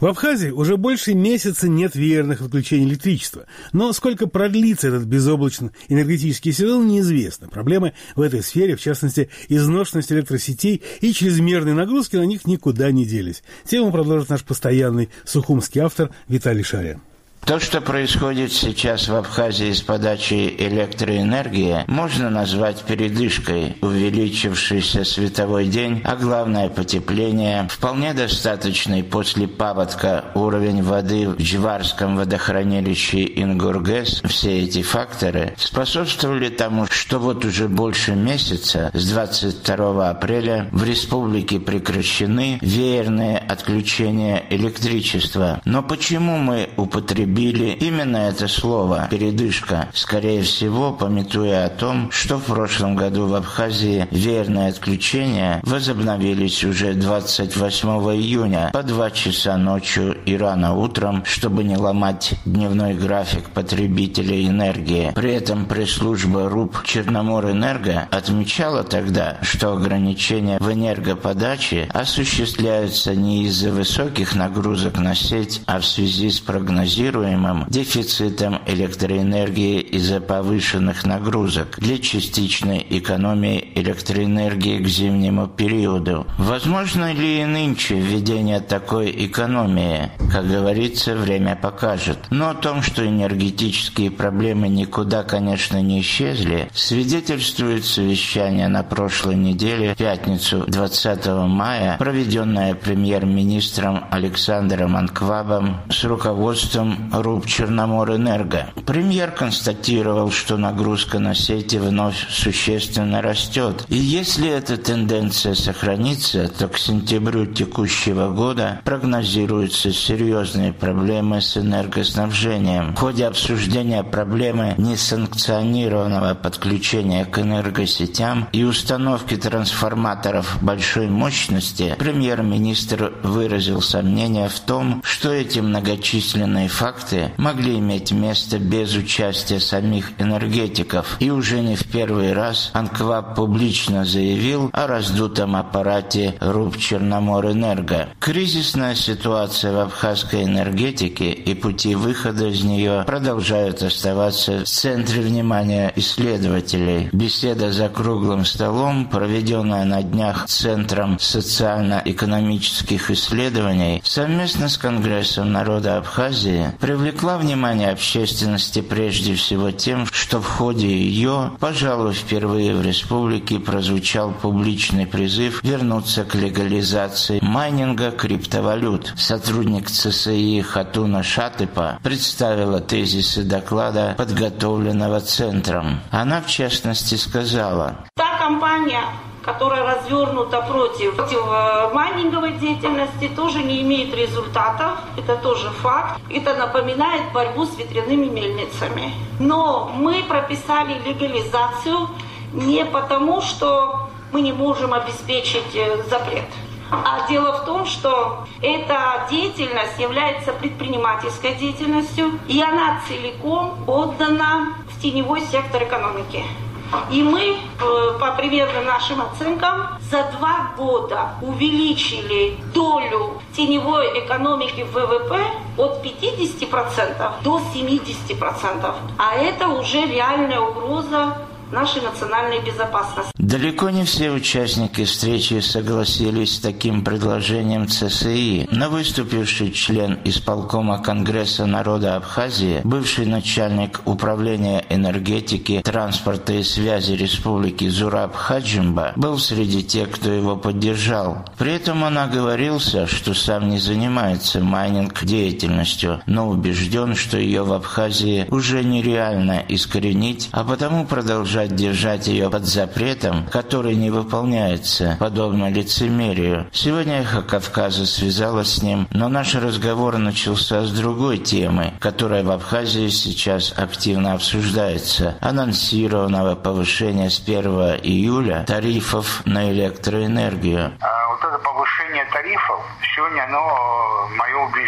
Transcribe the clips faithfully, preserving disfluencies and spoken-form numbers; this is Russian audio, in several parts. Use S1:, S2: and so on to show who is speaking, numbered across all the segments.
S1: В Абхазии уже больше месяца нет веерных отключений электричества. Но сколько продлится этот безоблачный энергетический сезон, неизвестно. Проблемы в этой сфере, в частности, изношенность электросетей и чрезмерные нагрузки на них никуда не делись. Тему продолжит наш постоянный сухумский автор Виталий Шарин.
S2: То, что происходит сейчас в Абхазии с подачей электроэнергии, можно назвать передышкой. Увеличившийся световой день, а главное потепление, вполне достаточный после паводка уровень воды в Джварском водохранилище Ингургэс. Все эти факторы способствовали тому, что вот уже больше месяца, с двадцать второго апреля, в республике прекращены веерные отключения электричества. Но почему мы употребили именно это слово «передышка», скорее всего, памятуя о том, что в прошлом году в Абхазии веерные отключения возобновились уже двадцать восьмого июня по два часа ночью и рано утром, чтобы не ломать дневной график потребителей энергии. При этом пресс-служба РУП «Черноморэнерго» отмечала тогда, что ограничения в энергоподаче осуществляются не из-за высоких нагрузок на сеть, а в связи с прогнозируемым дефицитом электроэнергии из-за повышенных нагрузок для частичной экономии электроэнергии к зимнему периоду. Возможно ли и нынче введение такой экономии? Как говорится, время покажет. Но о том, что энергетические проблемы никуда, конечно, не исчезли, свидетельствует совещание на прошлой неделе, в пятницу двадцатого мая, проведенное премьер-министром Александром Анквабом с руководством РУП «Черноморэнерго». Премьер констатировал, что нагрузка на сети вновь существенно растет. И если эта тенденция сохранится, то к сентябрю текущего года прогнозируются серьезные проблемы с энергоснабжением. В ходе обсуждения проблемы несанкционированного подключения к энергосетям и установки трансформаторов большой мощности, премьер-министр выразил сомнение в том, что эти многочисленные факты могли иметь место без участия самих энергетиков. И уже не в первый раз Анкваб публично заявил о раздутом аппарате РУП «Черноморэнерго». Кризисная ситуация в абхазской энергетике и пути выхода из нее продолжают оставаться в центре внимания исследователей. Беседа за круглым столом, проведенная на днях Центром социально-экономических исследований совместно с Конгрессом народа Абхазии, привлекла внимание общественности прежде всего тем, что в ходе ее, пожалуй, впервые в республике прозвучал публичный призыв вернуться к легализации майнинга криптовалют. Сотрудник ЦСИ Хатуна Шатыпа представила тезисы доклада, подготовленного Центром. Она, в частности, сказала:
S3: «Та компания, которая развернута против, против майнинговой деятельности, тоже не имеет результатов. Это тоже факт. Это напоминает борьбу с ветряными мельницами. Но мы прописали легализацию не потому, что мы не можем обеспечить запрет. А дело в том, что эта деятельность является предпринимательской деятельностью, и она целиком отдана в теневой сектор экономики. И мы, по примерно нашим оценкам, за два года увеличили долю теневой экономики в ВВП от пятидесяти процентов до семидесяти процентов. А это уже реальная угроза нашей национальной безопасности.
S2: Далеко не все участники встречи согласились с таким предложением ЦСИ, но выступивший член исполкома Конгресса народа Абхазии, бывший начальник управления энергетики, транспорта и связи республики Зураб Хаджимба, был среди тех, кто его поддержал. При этом он оговорился, что сам не занимается майнинг-деятельностью, но убежден, что ее в Абхазии уже нереально искоренить, а потому продолжать держать ее под запретом, который не выполняется, подобно лицемерию. Сегодня «Эхо Кавказа» связалась с ним, но наш разговор начался с другой темы, которая в Абхазии сейчас активно обсуждается: анонсированного повышения с первого июля тарифов на электроэнергию.
S4: А вот это повышение тарифов, сегодня оно, мое убеждение,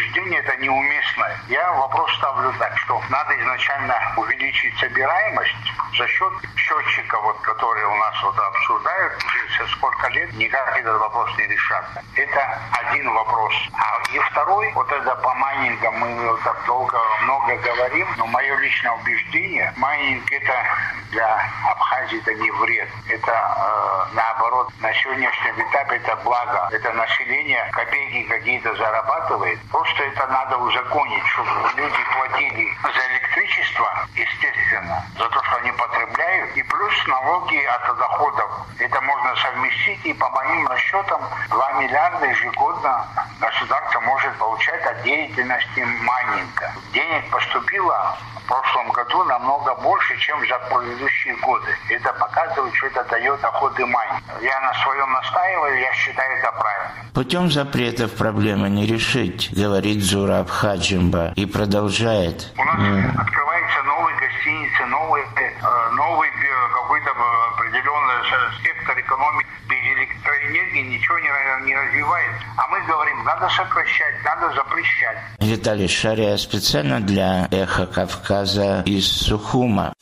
S4: убеждение это неуместное. Я вопрос ставлю так, что надо изначально увеличить собираемость за счет счетчика, вот, которые у нас вот обсуждают, уже сколько лет никак этот вопрос не решается. Это один вопрос. А и второй, вот это по майнингам мы вот так долго, много говорим, но мое личное убеждение, майнинг это для Абхазии это не вред. Это э, наоборот, на сегодняшнем этапе это благо. Это население копейки какие-то зарабатывает. Просто это надо узаконить, чтобы люди платили за электричество, естественно, за то, что они потребляют, и плюс налоги от доходов. Это можно совместить, и по моим расчетам два миллиарда ежегодно государство может получать от деятельности майнинга. Денег поступило в прошлом году намного больше, чем за предыдущие годы. Это показывает, что это дает доходы майнинга. Я на своем настаиваю, я считаю это правильно.
S2: Путем запретов проблемы не решить, говорит Зураб Хаджимба и продолжает.
S4: У нас mm. открываются новые гостиницы, новые, э, новый какой-то определенный сектор экономики. Без электроэнергии ничего не, не развивается. А мы говорим, надо сокращать, надо запрещать.
S2: Виталий Шария специально для «Эхо Кавказа» из Сухума.